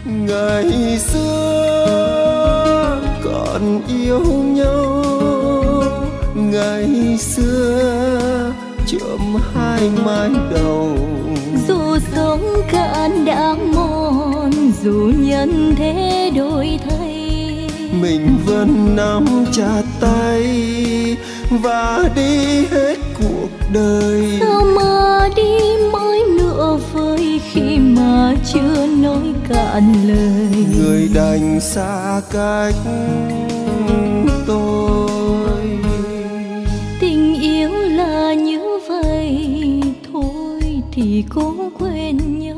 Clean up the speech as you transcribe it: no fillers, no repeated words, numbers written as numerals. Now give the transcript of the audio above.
Ngày xưa còn yêu nhau, ngày xưa chớm hai mái đầu. Dù sống cạn đã mòn, dù nhân thế đổi thay, mình vẫn nắm chặt tay và đi hết cuộc đời. sao mà đi mãi nửa vời khi mà chưa nói cạn lời. Người đành xa cách tôi. Tình yêu là như vậy thôi thì cố quên nhau.